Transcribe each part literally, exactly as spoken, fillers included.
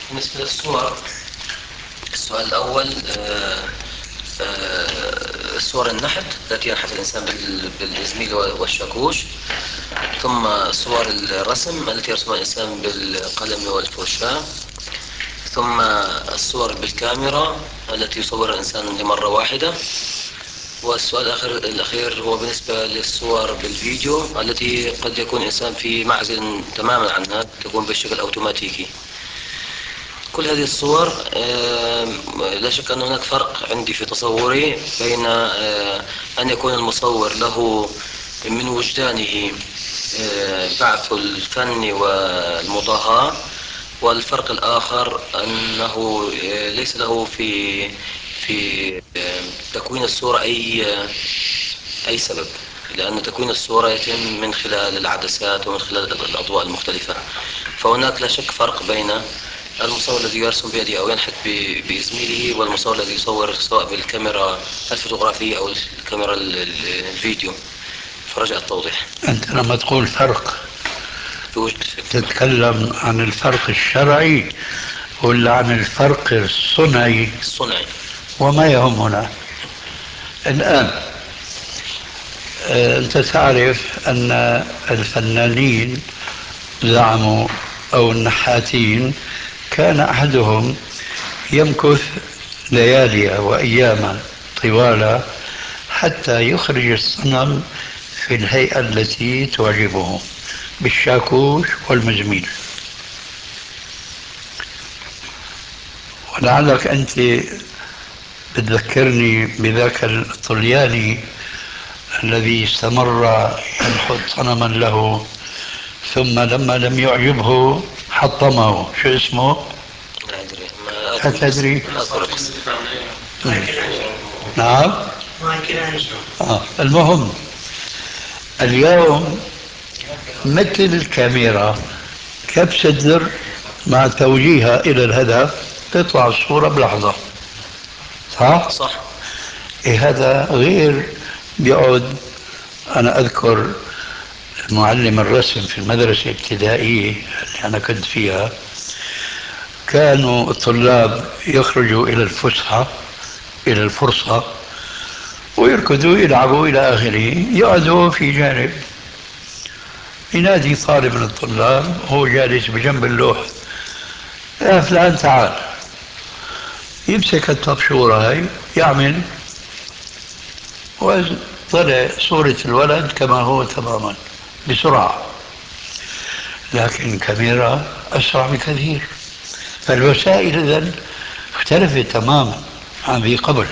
بالنسبة للصور، السؤال الأول آه، آه، صور النحت التي ينحت الإنسان بال- بالإزميل والشاكوش، ثم صور الرسم التي يرسمها الإنسان بالقلم والفرشاة، ثم الصور بالكاميرا التي يصورها الإنسان لمرة واحدة، والسؤال الأخير الأخير هو بالنسبة للصور بالفيديو التي قد يكون الإنسان في معزل تماما عنها، تكون بشكل أوتوماتيكي. كل هذه الصور آه، لا شك أن هناك فرق عندي في تصوري بين آه، أن يكون المصور له من وجدانه آه، بعث الفن والمضاهاة، والفرق الآخر أنه آه، ليس له في في آه، تكوين الصورة أي آه، أي سبب، لأن تكوين الصورة يتم من خلال العدسات ومن خلال الأضواء المختلفة. فهناك لا شك فرق بين المصور الذي يرسم بيده أو ينحت ب- بإزميله، والمصور الذي يصور سواء بالكاميرا الفوتوغرافية أو الكاميرا ال- ال- الفيديو. فرجاء التوضيح. أنت لما تقول فرق توجد تتكلم عن الفرق الشرعي ولا عن الفرق الصنعي؟ الصنعي. وما يهمنا الآن، آه، أنت تعرف أن الفنانين زعموا أو النحاتين كان أحدهم يمكث ليالي وأياما طوال حتى يخرج الصنم في الهيئة التي تعجبه بالشاكوش والمزميل. ولعلك أنت بتذكرني بذاك الطلياني الذي استمر ينحت صنما له، ثم لما لم يعجبه حطمه. شو اسمه؟ لا أدري، ما لا أذكر الاسم. تدري؟ ما أذكر الاسم. نعم. آه. المهم، اليوم مثل الكاميرا، كبسة زر مع توجيهها إلى الهدف تطلع الصورة بلحظة. صح؟ صح. إيه هذا غير بيقعد. أنا أذكر معلم الرسم في المدرسة الابتدائية اللي أنا كنت فيها، كانوا الطلاب يخرجوا إلى الفسحة، إلى الفرصة، ويركضوا يلعبوا إلى آخره، يقعدوا في جانب، ينادي طالب من الطلاب وهو جالس بجنب اللوح: يا فلان تعال. يمسك الطبشورة هاي يعمل، وطلع صورة الولد كما هو تماما بسرعة. لكن الكاميرا أسرع بكثير. فالوسائل إذن اختلفت تماما عن ذي قبل.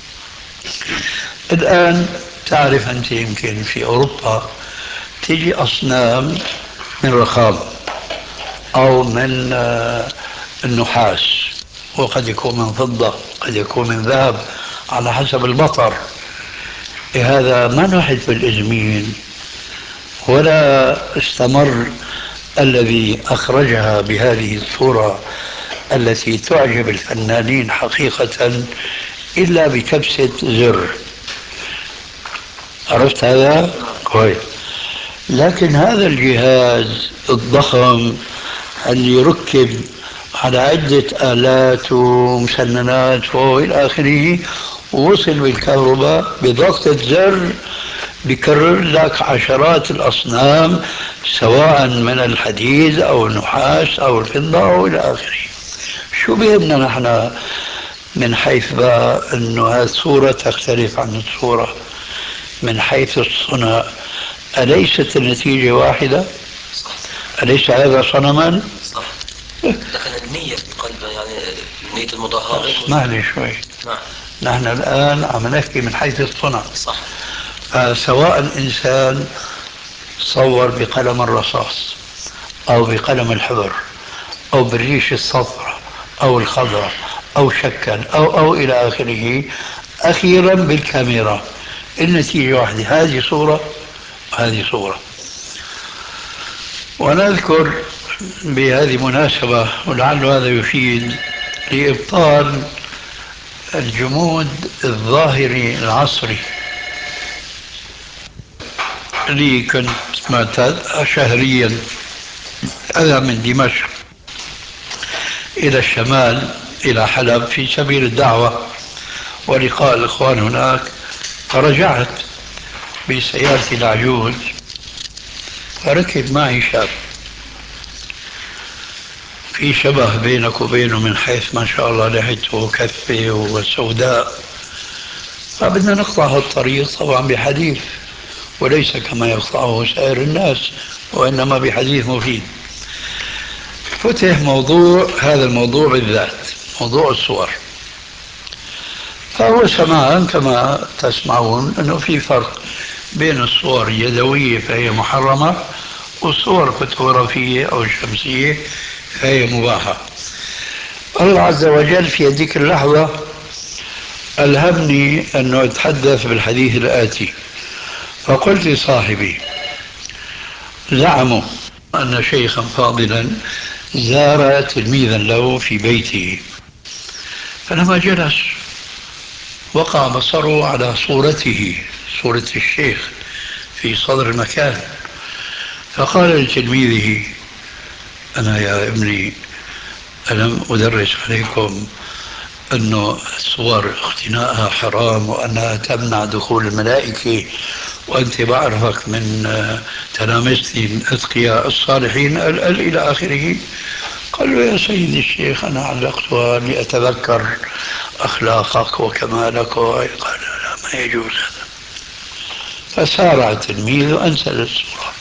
الآن تعرف أنت يمكن في أوروبا تجي أصنام من رخام أو من آه، النحاس، وقد يكون من فضة، قد يكون من ذهب، على حسب المطر. هذا ما نحت بالإزميل ولا استمر الذي أخرجها بهذه الصورة التي تعجب الفنانين حقيقة إلا بكبسة زر. عرفت هذا؟ كويس. لكن هذا الجهاز الضخم اللي يركب على عدة آلات ومسننات وإلى آخره، وصل بالكهرباء بضغطة زر بكرر لك عشرات الأصنام، سواء من الحديد أو النحاس أو الفضة أو إلى آخره. شو بيهمنا نحن من حيث بقى أنه هذه الصورة تختلف عن الصورة من حيث الصنع؟ أليست النتيجة واحدة؟ صح. أليس هذا صنما؟ صح. لكن النية في القلب، يعني نية المضاهاة غير اسمح موجودة. لي شوي. نعم. نحن الآن عم نحكي من حيث الصنع. صح. فسواء الإنسان صور بقلم الرصاص أو بقلم الحبر أو بالريش الصفراء أو الخضراء أو شكل أو أو إلى آخره، أخيرا بالكاميرا النتيجة واحدة: هذه صورة وهذه صورة. وأنا أذكر بهذه مناسبة، ولعل هذا يفيد لإبطال الجمود الظاهري العصري، اللي كنت معتاد شهريا أذهب من دمشق إلى الشمال إلى حلب في سبيل الدعوة ولقاء الإخوان هناك، فرجعت بسيارتي العجوز، فركب معي شاب في شبه بينك وبينه من حيث ما شاء الله لحيته كثة وسوداء، فبدنا نقطع هالطريق طبعا بحديث وليس كما يقطعه سائر الناس، وإنما بحديث مفيد. فتح موضوع هذا الموضوع بالذات، موضوع الصور. فهو سمعان كما تسمعون أنه في فرق بين الصور اليدوية فهي محرمة والصور الفوتوغرافية أو الشمسية فهي مباحة. الله عز وجل في هذيك اللحظة ألهمني أنه أتحدث بالحديث الآتي، فقلت لصاحبي: زعموا أن شيخا فاضلا زار تلميذا له في بيته، فلما جلس وقع بصره على صورته، صورة الشيخ في صدر المكان، فقال لتلميذه: أنا يا ابني ألم أدرس عليكم أنه الصور اقتناءها حرام وأنها تمنع دخول الملائكة، وأنت بعرفك من تلامذتي الأتقياء الصالحين ال ال إلى آخره. قال له: يا سيدي الشيخ أنا علقتها لأتذكر أخلاقك وكمالك. قال: لا، ما يجوز هذا. فسارع التلميذ وأنسى الصورة.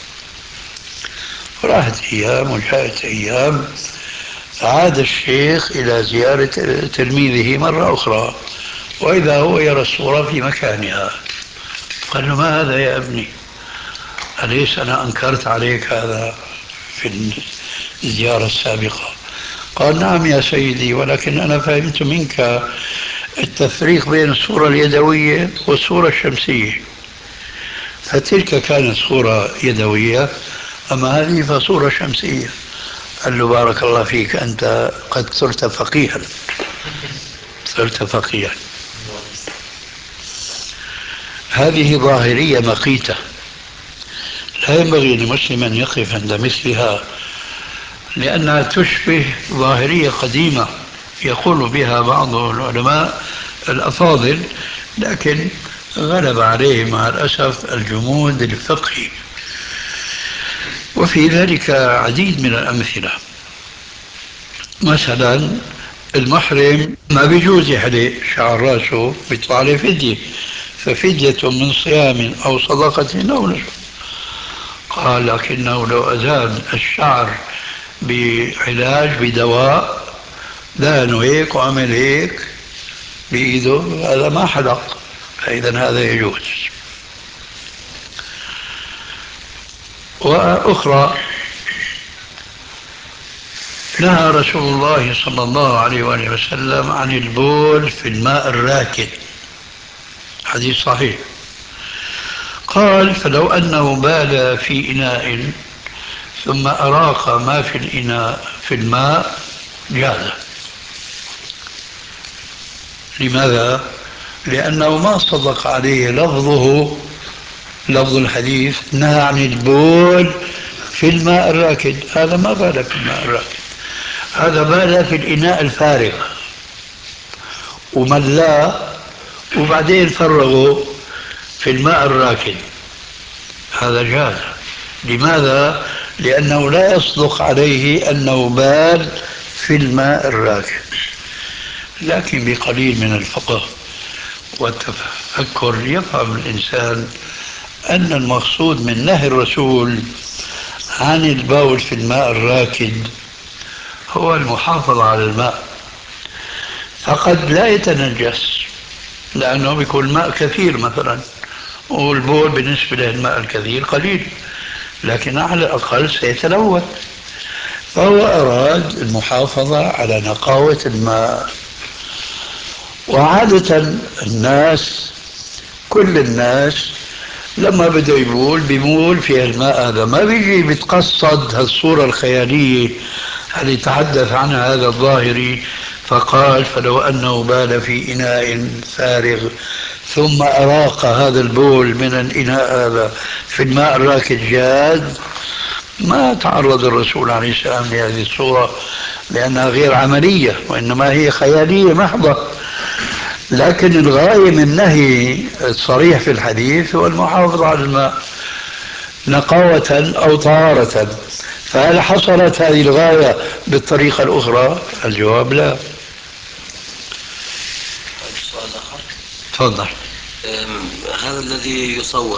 راحت أيام وجاءت أيام، عاد الشيخ إلى زيارة تلميذه مرة أخرى، وإذا هو يرى الصورة في مكانها. قال له: ما هذا يا ابني؟ أليس أنا أنكرت عليك هذا في الزيارة السابقة؟ قال: نعم يا سيدي، ولكن أنا فهمت منك التفريق بين الصورة اليدوية والصورة الشمسية، فتلك كانت صورة يدوية، أما هذه فصورة شمسية. قال له: بارك الله فيك، أنت قد صرت فقيها، صرت فقيها. هذه ظاهرية مقيتة، لا ينبغي لمسلم أن يقف عند مثلها، لأنها تشبه ظاهرية قديمة يقول بها بعض العلماء الأفاضل، لكن غلب عليه مع الأسف الجمود الفقهي. وفي ذلك عديد من الأمثلة. مثلا المحرم ما بيجوز يحلق شعر راسه، بيطلع عليه فدية، ففدية من صيام أو صدقة أو نسك. قال: لكنه لو أزال الشعر بعلاج بدواء، دهنه هيك وعمل هيك بإيده، هذا ما حلق، فإذا هذا يجوز. وأخرى: نهى رسول الله صلى الله عليه وآله وسلم عن البول في الماء الراكد، حديث صحيح. قال: فلو أنه بال في إناء ثم أراق ما في الإناء في الماء جاز. لماذا؟ لأنه ما صدق عليه لفظه، لفظ الحديث نهى عن البول في الماء الراكد، هذا ما بال في الماء الراكد، هذا بال في الإناء الفارغ وملاه وبعدين فرغه في الماء الراكد، هذا جاز. لماذا؟ لأنه لا يصدق عليه أنه بال في الماء الراكد. لكن بقليل من الفقه والتفكر يفهم الإنسان أن المقصود من نهي الرسول عن البول في الماء الراكد هو المحافظة على الماء، فقد لا يتنجس لأنه بيكون ماء كثير مثلا، والبول بالنسبة للماء الكثير قليل، لكن على الأقل سيتلوث، فهو أراد المحافظة على نقاوة الماء. وعادة الناس، كل الناس لما بده يبول بيبول في الماء هذا، ما بيجي بيتقصد هالصورة الخيالية اللي تحدث عنها هذا الظاهري، فقال: فلو أنه بال في إناء فارغ ثم أراق هذا البول من الإناء هذا في الماء الراكد جاز. ما تعرض الرسول عليه السلام لهذه الصورة لأنها غير عملية وإنما هي خيالية محضة. لكن الغاية من النهي الصريح في الحديث هو المحافظة على الماء نقاوة أو طهارة. فهل حصلت هذه الغاية بالطريقة الأخرى؟ الجواب لا. سؤال آخر. تفضل. هذا الذي يصور